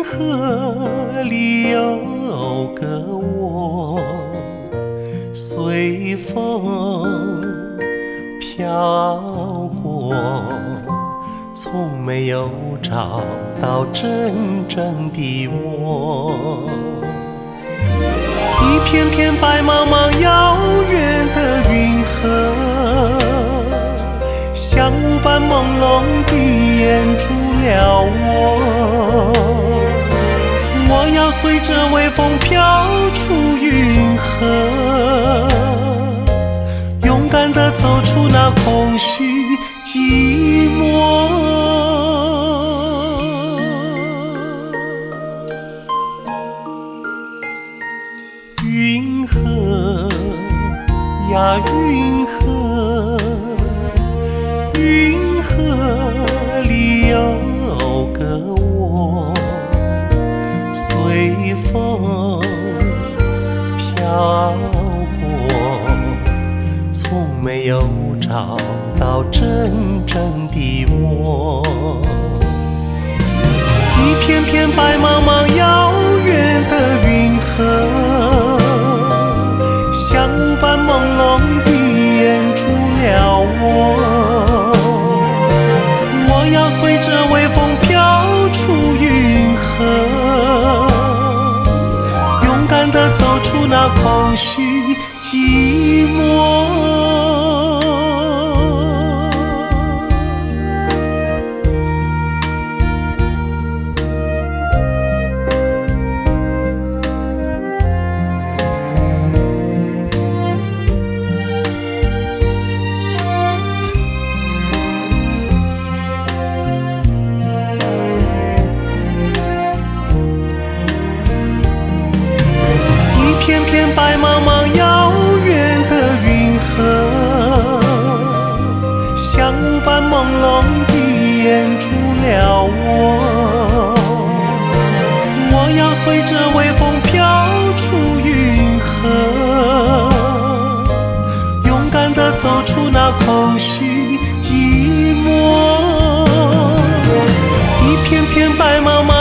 河里有个我，随风飘过，从没有找到真正的我。一片片白茫茫遥远的云河，像雾般朦胧地掩住了我。我要随着微风飘出云河，勇敢地走出那空虚寂寞。云河呀云河，云河里有个我，随风飘过，从没有找到真正的我。一片片白茫茫遥远的云河，像雾般朦胧地掩住了我。我要随着微风飘出云河，勇敢地走出那空虚寂寞。片片白茫茫遥远的云河，像雾般朦胧地掩住了我。我要随着微风飘出云河，勇敢地走出那空虚寂寞。一片片白茫茫